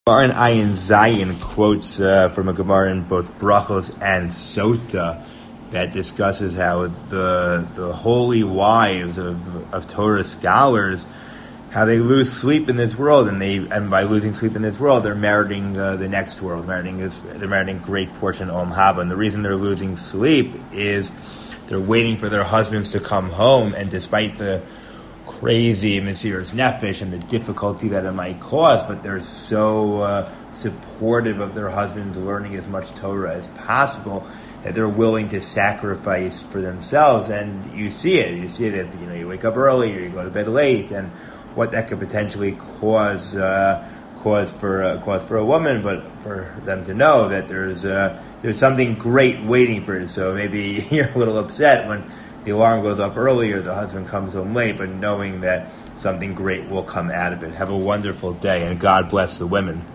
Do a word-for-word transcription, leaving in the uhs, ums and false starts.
Gemara in Ayin Zayin quotes uh, from a Gemara in both Brachos and Sota that discusses how the the holy wives of of Torah scholars, how they lose sleep in this world, and they and by losing sleep in this world, they're meriting uh, the next world, meriting this, they're meriting great portion Olam Haba. And the reason they're losing sleep is they're waiting for their husbands to come home, and despite the crazy Mesiras Nefesh and the difficulty that it might cause, but they're so uh, supportive of their husbands learning as much Torah as possible that they're willing to sacrifice for themselves. And you see it. You see it if you know you wake up early or you go to bed late, and what that could potentially cause uh, cause for uh, cause for a woman, but for them to know that there's uh, there's something great waiting for you. So maybe you're a little upset when the alarm goes off early or the husband comes home late, but knowing that something great will come out of it. Have a wonderful day, and God bless the women.